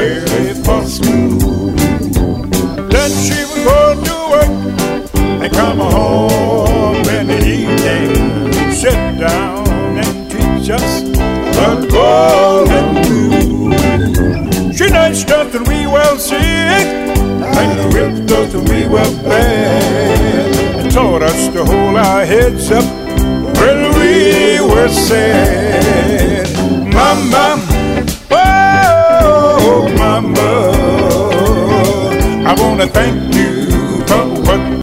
ready for school. Then she would go to work and come home in the evening, sit down and teach us the golden rule. She nursed us and we were sick, and whipped us and we were bad, and taught us to hold our heads up when we were sad.